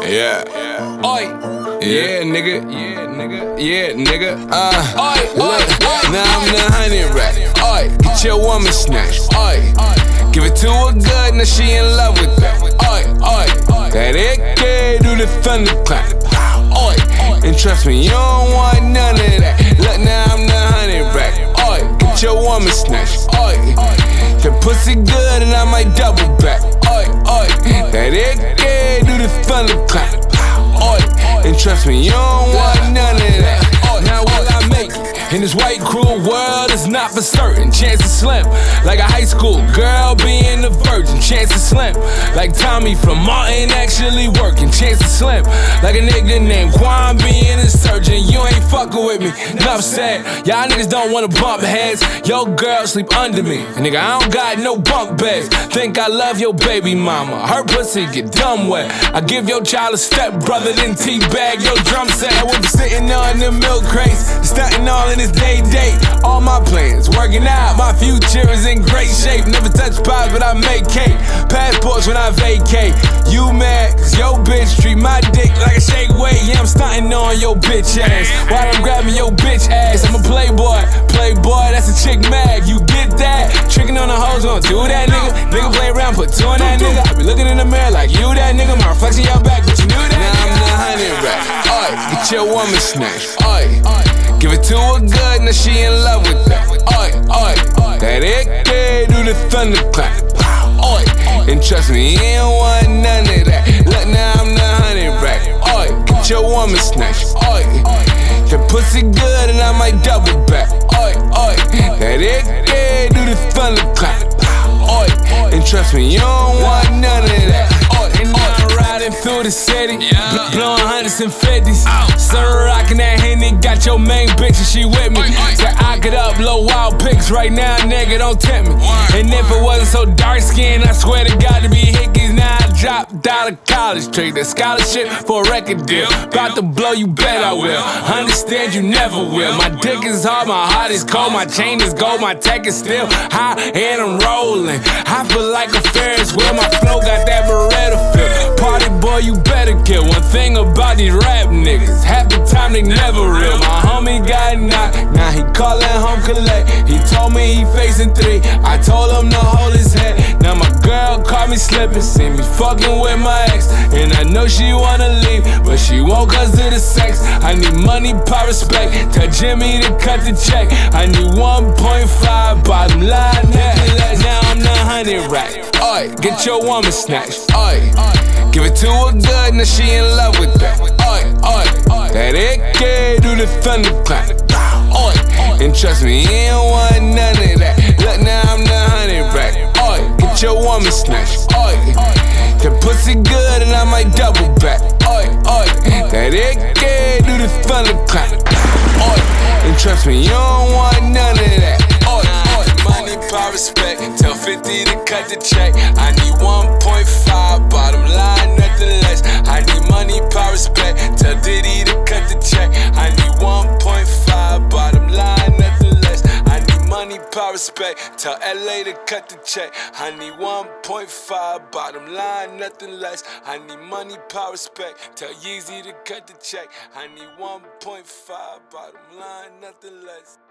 Yeah. Oi. Yeah, nigga. Yeah, nigga. Yeah, nigga. Oi. Look. Now I'm the honey rat. Oi. Get your woman snatched. Oi. Give it to her good, now she in love with that. Oi. Oi. That AK do the thunderclap. Oi. And trust me, you don't want none of that. Look, now I'm the honey rat. Oi. Get your woman snatched. Oi. That pussy good and I might double back. Oi. Oi. That AK do the thunderclap. Oi. And trust me, you don't want none of that. Now will I make it? In this white cruel world, it's not for certain. Chances slim, like a high school girl being a virgin. Chances slim, like Tommy from Martin actually working. Chances slim, like a nigga named Quan being a surgeon. You ain't fucking with me, enough said. Y'all niggas don't wanna bump heads. Your girl sleep under me, nigga, I don't got no bunk beds. Think I love your baby mama, her pussy get dumb wet. I give your child a step brother, then teabag your drum set. I would be sitting on the milk crates, stunting all in this day. All my plans working out, my future is in great shape. Never touch pies, but I make cake. Passports when I vacate. You mad, cause your bitch treat my dick like a shake weight. Yeah, I'm stunting on your bitch ass while I'm grabbing your bitch ass. I'm a playboy, that's a chick mag. You get that? Tricking on the hoes, gonna do that, nigga. Nigga play around, put two on that nigga. I be looking in the mirror like you that nigga. My reflection your back, but you knew that. Now I'm the honey rat. Oi, get your woman snatched. Oi. Give it to her good, now she in love with that. Oi, oi, that AK do the thunderclap. Oi, and trust me, you ain't want none of that. Look, now I'm the honey rat. Oi, get your woman snatched. Oi, that pussy good and I might double back. Oi, oi, that AK do the thunderclap. Oi, and trust me, you don't want none of that. And now I'm riding through the city, blowing hundreds and fifties. Sir, rockin' that Henny, got your main bitch and she with me. Said I could upload wild pics right now, nigga, don't tempt me. And if it wasn't so dark skinned, I swear to God to be hickeys. Now I dropped out of college, trade that scholarship for a record deal. About to blow, you bet I will. Understand you never will. My dick is hard, my heart is cold, my chain is gold, my tech is still high and I'm rolling. I feel like a Ferris wheel, my flow got that Beretta feel. Party boy, you better kill. One thing about these rap niggas, half the time they never real. My homie got knocked, now he callin' home collect. He told me he facing 3, I told him to hold his head. Now my girl caught me slipping, see me fucking with my ex. And I know she wanna leave, but she won't cause of the sex. I need money, power, respect. Tell Jimmy to cut the check. I need 1.5, bottom line, nothing less. Now I'm the honey rat. Oi, get your woman snatched. Oi, give it to her good, now she in love with that. Oi, oi, that AK do the thunderclap. Oi, and trust me, you ain't want none of that. Look, now I'm the honey rat. Oi, get your woman snatched. Oi, that pussy good and I might double back. Oi, oi, that AK do the thunderclap. Oi, and trust me, you don't want none of that. Oi, oi, money, power, respect. Tell 50 to cut the check. I need 1.5, bottom line, nothing less. I need money, power, respect. Tell Diddy to cut the check. I need 1.5, bottom line, nothing less. I need money, power, respect. Tell LA to cut the check. I need 1.5, bottom line, nothing less. I need money, power, respect. Tell Yeezy to cut the check. I need 1.5, bottom line, nothing less.